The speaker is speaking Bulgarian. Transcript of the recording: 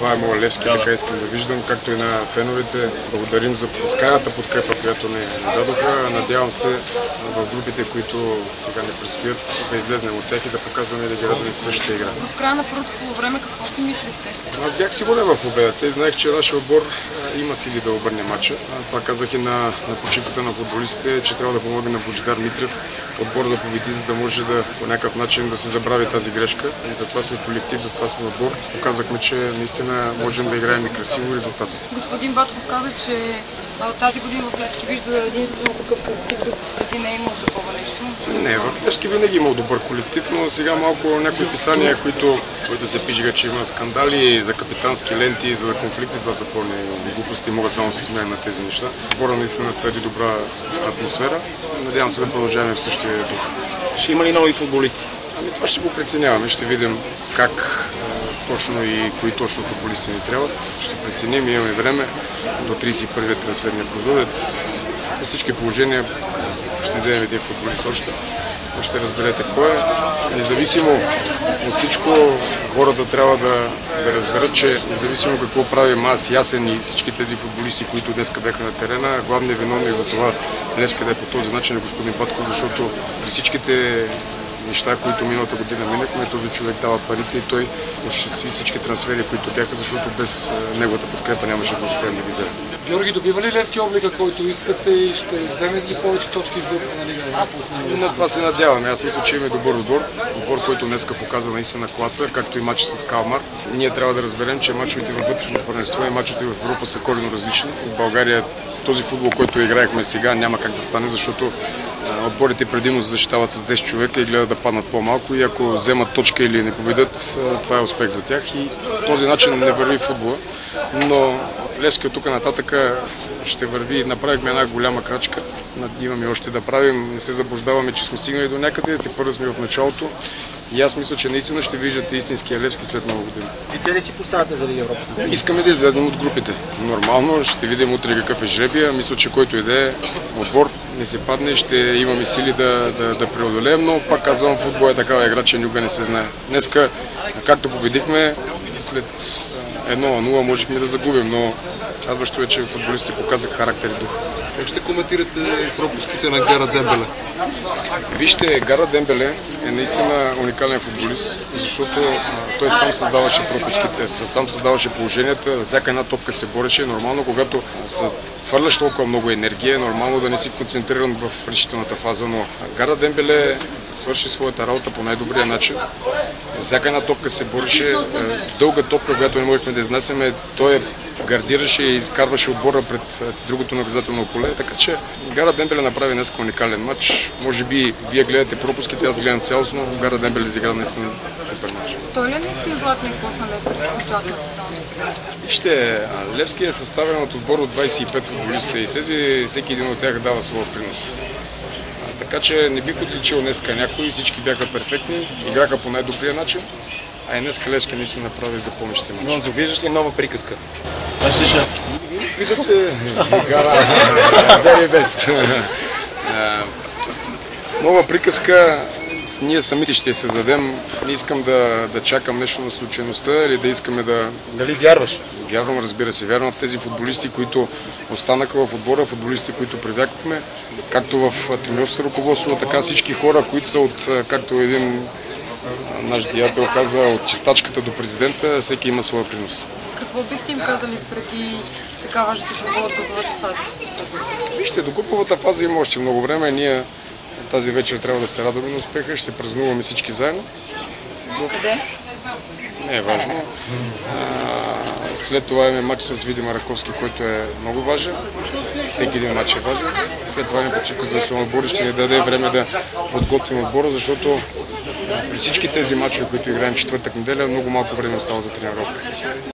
Това е моят Левски, така искам да виждам, както и на феновете. Благодарим за безкрайната подкрепа, която ни дадоха. Надявам се в групите, които сега не предстоят, да излезнем от тях и да показваме и да гледаме същата игра. В края на първото полувреме какво си мислихте? Аз бях сигурен в победата и знаех, че нашия отбор има сили да обърне матча. Това казах и на почивката на футболистите, че трябва да помогне на Божидар Митрев отбор да победи, за да може да по някакъв начин да се забрави тази грешка. И затова сме колектив, затова сме отбор. Показахме, че наистина можем да играем и красиво и резултатно. Господин Батов каза, че тази година в Левски вижда единствено такъв колектив, преди не е имал такова нещо. Не, в Левски винаги имал добър колектив, но сега малко някои писания, които се пишеха, че има скандали за капитански ленти, за конфликти, това са пълни глупости. Мога само да се смея на тези неща. Отбора наистина цари добра атмосфера. Надявам се да продължаваме в същия дух. Ще има ли нови футболисти? Това ще го преценяваме, ще видим как точно и кои точно футболисти ни трябват. Ще преценим, имаме време до 31-я трансферния прозорец. При всички положения ще вземем един футболист още. Ще разберете кой е. Независимо от всичко, хората трябва да разберат, че независимо какво правим аз, Ясен и всички тези футболисти, които днеска бяха на терена, главният виновник за това Левски да е по този начин е господин Батков, защото при всичките неща, които миналата година минахме, този човек дава парите и той осъществи всички трансфери, които бяха, защото без неговата подкрепа нямаше да успеем да ги вземем. Георги, добива ли Левски облика, който искате и ще вземете ли повече точки в групата на Лига Европа? На това се надяваме. Аз мисля, че имаме добър отбор, който днеска показа наистина класа, както и матча с Калмар. Ние трябва да разберем, че мачовете във вътрешното първенство и мачовете в Европа са коренно различни. В България този футбол, който играехме сега, няма как да стане, защото отборите предимно защитават с 10 човека и гледат да паднат по-малко и ако вземат точка или не победят, това е успех за тях и по този начин не върви футбола. Но Левски от тук нататък ще върви. Направихме една голяма крачка. Имаме още да правим. Не се заблуждаваме, че сме стигнали до някъде. Тепърва сме в началото. И аз мисля, че наистина ще виждате истинския Левски след много години. И цели си поставяте за Лига Европа? Искаме да излезем от групите. Нормално, ще видим утре какъв е жребия. Мисля, че който иде отбор не се падне, ще имаме сили да преодолеем, но пак казвам, футбол е такава игра, че никога не се знае. Днеска, както победихме, след 1-0 можехме да загубим, но радващо е, че футболистите показаха характер и дух. Как ще коментирате пропуските на Гара Дембеле? Вижте, Гара Дембеле е наистина уникален футболист, защото той сам създаваше пропуските, сам създаваше положенията, всяка една топка се бореше. Нормално, когато се хвърляш толкова много енергия, е нормално да не си концентриран в решителната фаза, но Гара Дембеле свърши своята работа по най-добрия начин. За всяка една топка се бореше, дълга топка, която не можехме да изнасяме, той гардираше и изкарваше отбора пред другото наказателно поле, така че Гара Дембеле направи днес уникален матч. Може би вие гледате пропуските, аз гледам цялостно, Гара Дембеле изигра наистина супер матч. Той ли е наистина златния клас на Левски в очаква сезона? Вижте, Левски е съставен от отбор от 25 футболиста и тези, всеки един от тях дава своя принос. Така че не бих отличил днеска някой, всички бяха перфектни, играха по най-добрия начин, а и днеска Левски не се направи за помощ си матч. Но завиждаш ли нова приказка? Викате Гара, very best. Нова приказка, ние самите ще я създадем. Не искам да чакам нещо на случайността или да искаме да... Дали вярваш? Вярвам, разбира се. Вярвам в тези футболисти, които останаха в отбора, футболисти, които привякахме, както в треньорското ръководство, така всички хора, които са от, както един наш деятел каза, от чистачката до президента, всеки има своя принос. Какво бихте им казали преди така важните футбол от груповата фаза? Вижте, до груповата фаза има още много време. Ние тази вечер трябва да се радваме на успеха. Ще празнуваме всички заедно. Къде? Не е важно. След това имаме матч с Видима Раковски, който е много важен. Всеки един матч е важен. След това имаме почивка за национално отбор и ще ни даде време да подготвим отбора, защото при всички тези матчове, които играем четвъртък неделя, много малко време остава за тренировка.